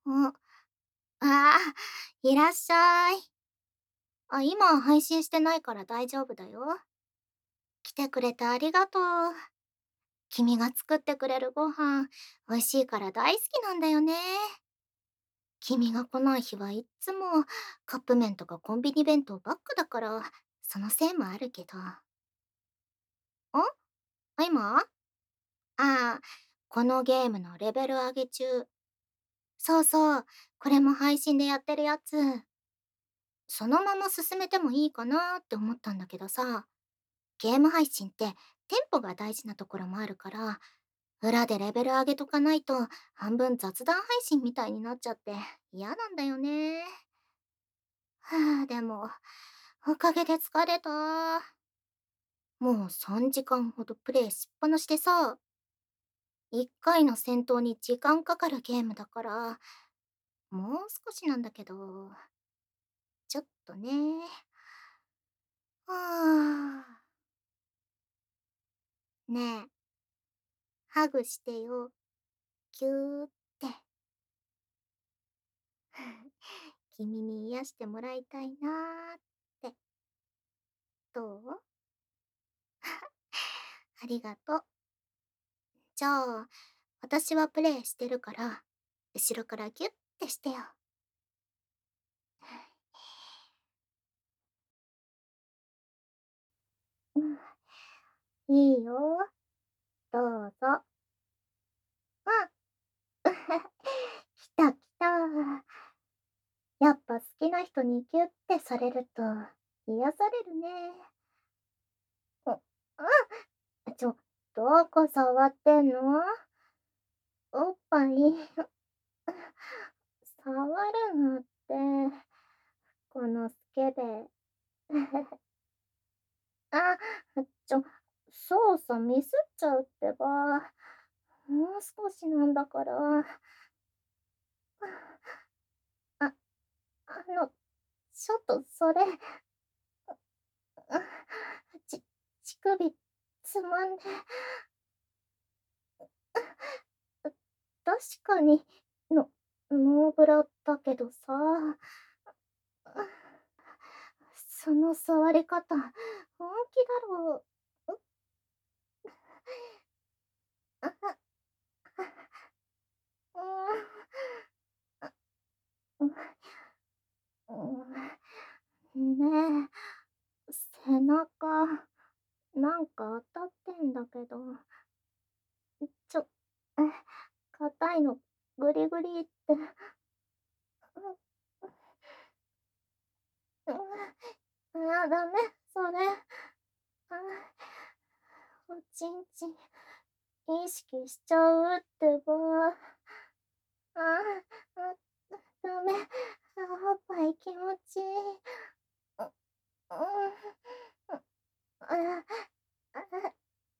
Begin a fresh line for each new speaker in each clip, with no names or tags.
あ、あいらっしゃい。今配信してないから大丈夫だよ。来てくれてありがとう。君が作ってくれるご飯、美味しいから大好きなんだよね。君が来ない日はいっつもカップ麺とかコンビニ弁当ばっかだから、そのせいもあるけど。今このゲームのレベル上げ中。そうそう、これも配信でやってるやつ。そのまま進めてもいいかなって思ったんだけどさ、ゲーム配信ってテンポが大事なところもあるから、裏でレベル上げとかないと半分雑談配信みたいになっちゃって嫌なんだよね。でも、おかげで疲れた。もう3時間ほどプレイしっぱなしでさ、1回の戦闘に時間かかるゲームだから、もう少しなんだけど、ちょっとね。はあ。ねえ、ハグしてよ。キューって。君に癒してもらいたいなーって。どう？ありがとう。じゃあ、私はプレイしてるから、後ろからギュッてしてよ。うん、いいよ。どうぞ。うん。来た来た。やっぱ好きな人にギュッてされると癒されるね。どこ触ってんの？おっぱい触るなって、このスケベ。あ、操作ミスっちゃうってば。もう少しなんだから。あ、ちょっとそれ、乳首つまんで。確かに、の、ノーブラだけどさ。その触り方、本気だろう。ねえ、背中、なんか当たってんだけど、ちょ、え硬いの、グリグリって。ダメ、それ。おちんちん、意識しちゃうってば。あ、あ、ダメ。おっぱい気持ちいい。うん、あ、あ、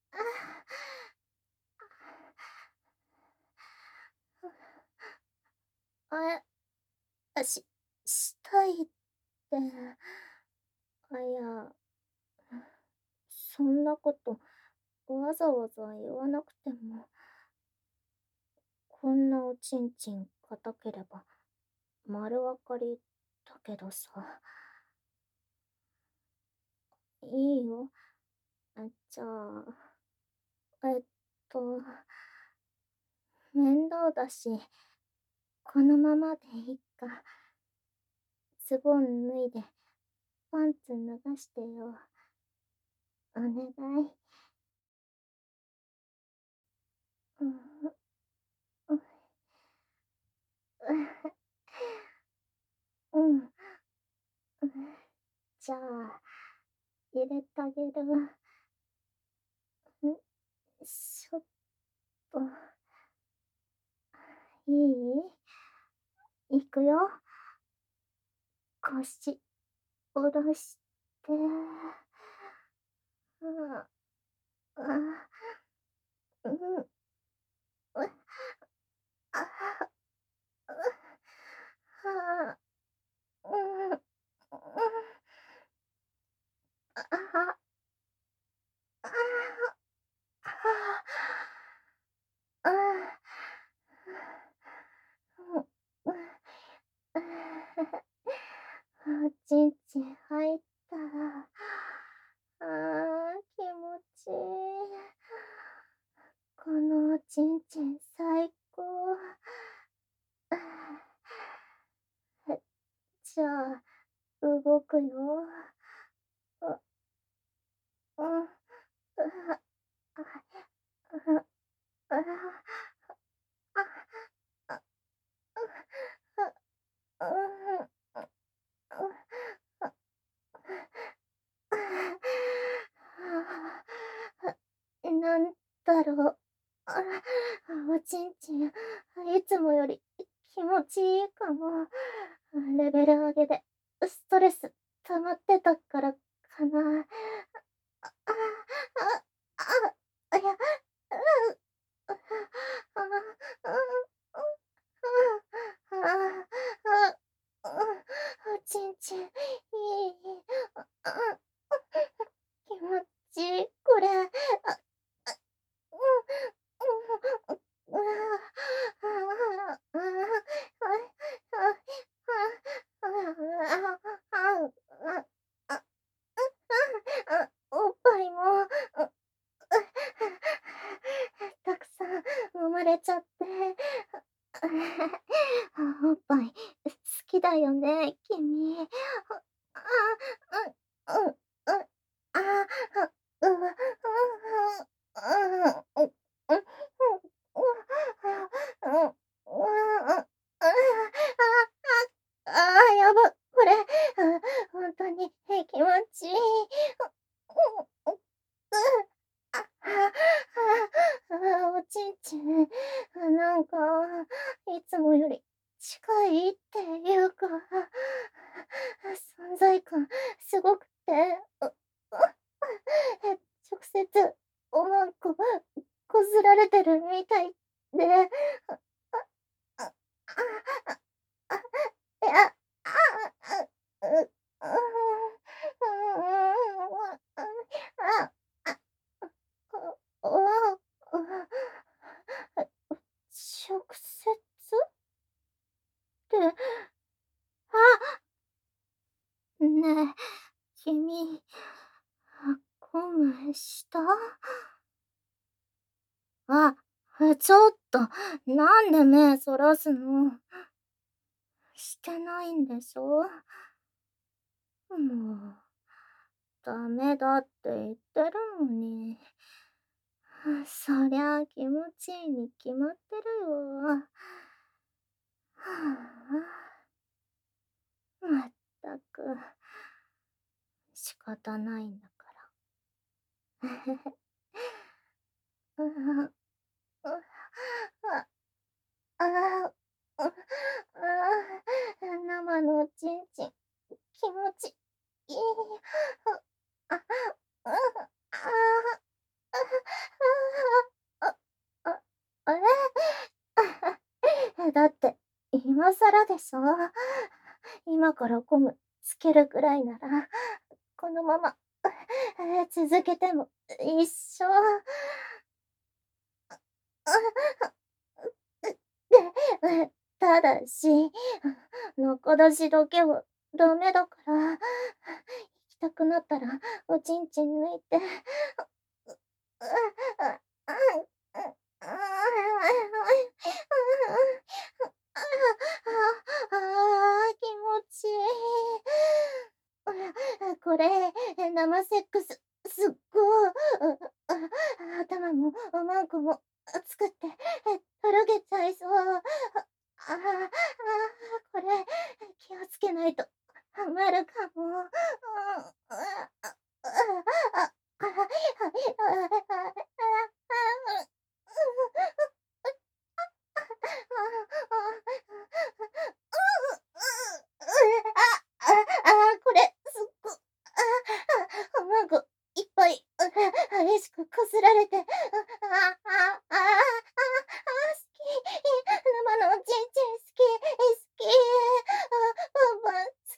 あ、したいって。そんなこと、わざわざ言わなくても、こんなおちんちん硬ければ、丸分かりだけどさ。いいよ。じゃあ、えっと、面倒だし、このままでいいか。ズボン脱いで、パンツ脱がしてよ。お願い。うん、うん、うん。じゃあ、入れてあげる。ちょっと、いい？いくよ。腰、下ろして。うん、あ、うん、あ、はあ、うん、あ、あ、あ、あ、 ちんちん入ったら、気持ちいい。このおちんちん最高。じゃあ、動くよ。う、うん、う、あ、う、あ、あ、う、うん、なんだろう。おちんちん、いつもより気持ちいいかも。レベル上げでストレス溜まってたからかな。あ、いや、あ、おちんちん、いい。気持ちいい、これ。おっぱいも、たくさん生まれちゃって。おっぱい、好きだよね、君。あ、うん、うん、うん、あ、う、うん、うん、うん、うん、やば、これ、ほんとに気持ちいい。おちんちん、なんか、いつもより近いっていうか、存在感すごくて、直接おまんここすられてるみたいで、あ、あ、いや、う、あ、直接って、ねえ、君、ゴムした？ちょっと、なんで目そらすの？してないんでしょ？もう、ダメだって言ってるのに。そりゃあ気持ちいいに決まってるよ。まったく、仕方ないんだから。うううあ、ああ、生のおちんちん、気持ちいい。あ、あ、ああ、あ、あ、あれ？だって、今更でしょ。今からゴムつけるくらいなら、このまま、続けても一緒。ただし、中出しだけはダメだから、行きたくなったらおちんちん抜いて。気持ちいい。これ、生セックス、すっごい。頭もおまんこも熱くって、とろけちゃいそう。これ、気をつけないとハマるかも。これ、すっごなんか、いっぱい、激しくこすられて、好き。生のおちんちん好き、好き。パンパン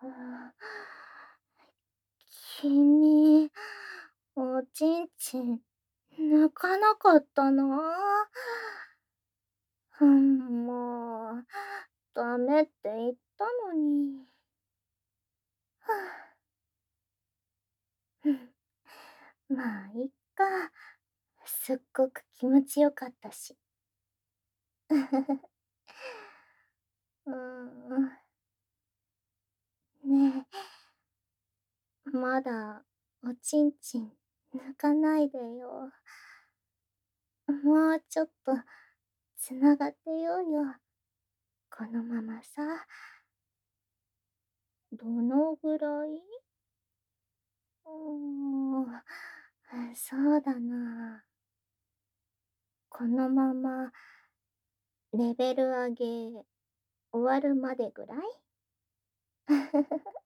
うん、君、おちんちん、抜かなかったな。もう、ダメって言ったのに。はあ、まあ、いっか。すっごく気持ちよかったし。うーん、ねえ、まだおちんちん抜かないでよ。もうちょっとつながってようよ。このままさ。どのぐらい？そうだな。このままレベル上げ終わるまでぐらい？